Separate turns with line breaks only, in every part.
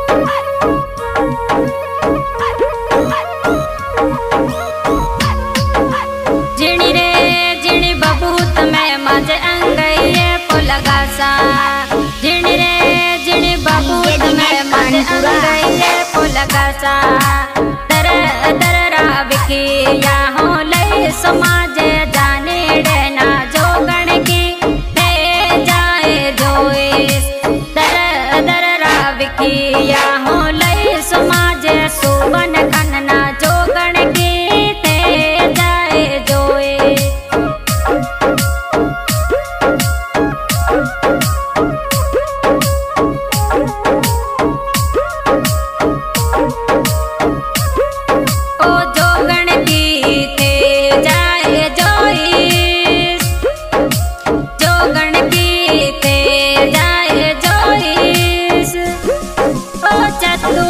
जिणी रे जिणी बबूत में मज अंगैये पोलगासा। जिणी रे जिणी बबूत में मज अंगैये पोलगासा। दर दर राविकी या हो लई समाज जाने देना जोगण की ते जाए जोइस। दर दर राविकी या हो लई समाज सुवन खनना जोगण की ते जाए जोइस। ओ जोगण की ते जाए जोइस। जोगण की ते जाए जोइस। ओ चतु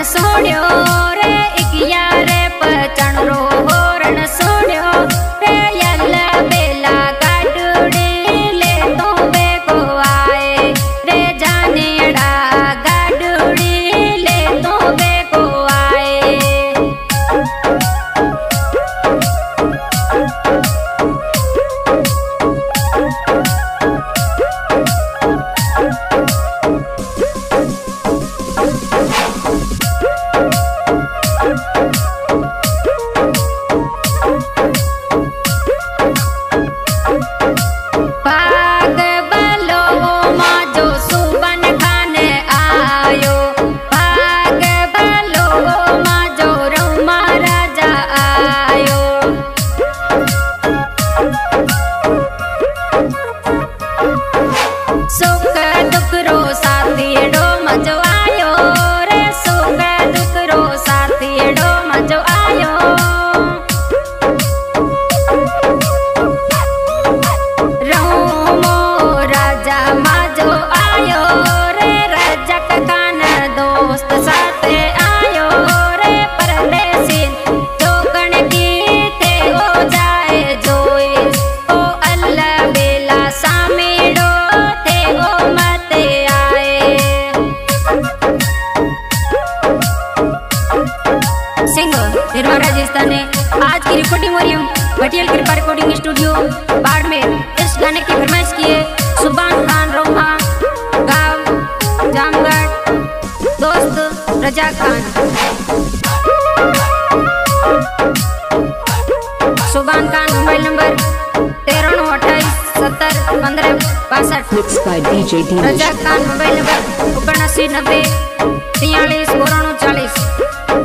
सोण्यो रे इकिया रे पचण रो होरण सोण्यो रे यल बेला गाडूड़ी ले तो बेको आए रे जानेड़ा गाडूड़ी ले तो बेको आए। राजस्थान है। आज की रिकॉर्डिंग हो रही है भटियल कृपा रिकॉर्डिंग स्टूडियो बाड़मेर। इस गाने की फरमाइश की है सुभान खान रोमा, गांव जामगढ़, दोस्त Raza Khan. Subhan Khan mobile number 9328701562। Raza Khan mobile number 7990 43 94 40।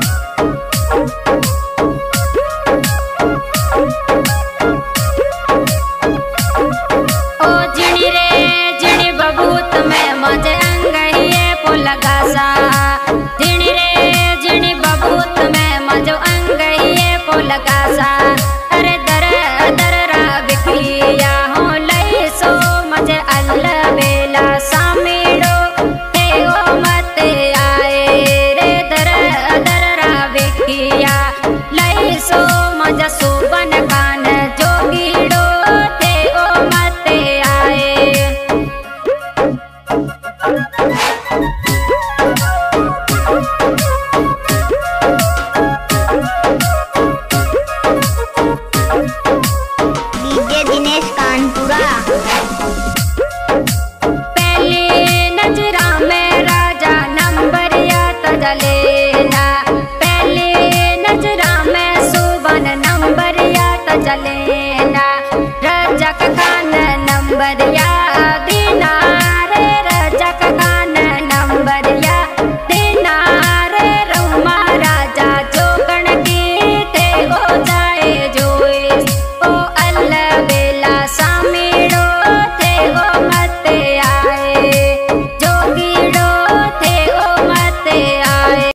अरे दर दर रा बिखिया हो लई सो मजे अल्ल बेला सामीड़ो ते ओ मत आए रे दर दर रा बिखिया लई सो मजा सुबन खान जोगीड़ो ते ओ मत आए। लेना रजक खान